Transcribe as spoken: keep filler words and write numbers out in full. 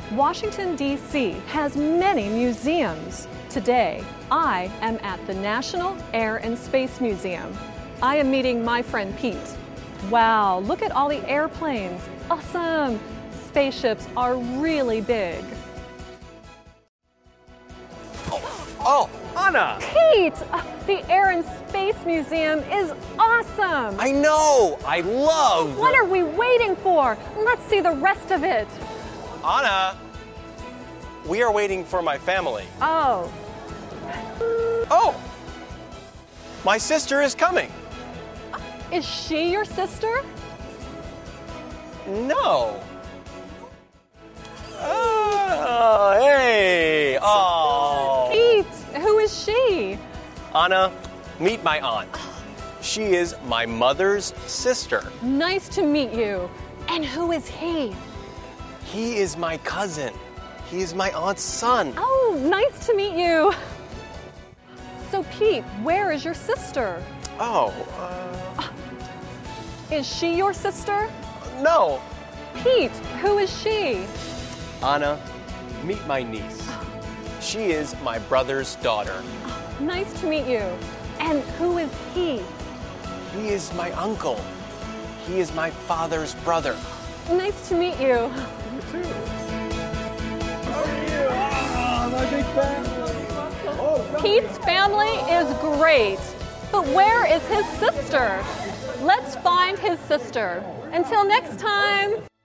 Washington, D C has many museums. Today, I am at the National Air and Space Museum. I am meeting my friend Pete. Wow, look at all the airplanes. Awesome! Spaceships are really big. Oh, oh, Anna! Pete! uh, The Air and Space Museum is awesome! I know! I love... What are we waiting for? Let's see the rest of it. Anna! We are waiting for my family. Oh. Oh! My sister is coming. Is she your sister? No. Oh, hey! Oh! Pete, who is she? Anna, meet my aunt. She is my mother's sister. Nice to meet you. And who is he? He is my cousin. He is my aunt's son. Oh, nice to meet you. So, Pete, where is your sister? Oh, uh, Is she your sister? no. Pete, who is she? Anna, meet my niece. She is my brother's daughter. Nice to meet you. And who is he? He is my uncle. He is my father's brother. Nice to meet you. You too. How are you? Ah, my big family. Oh, Pete's family is great. But where is his sister? Let's find his sister. Until next time.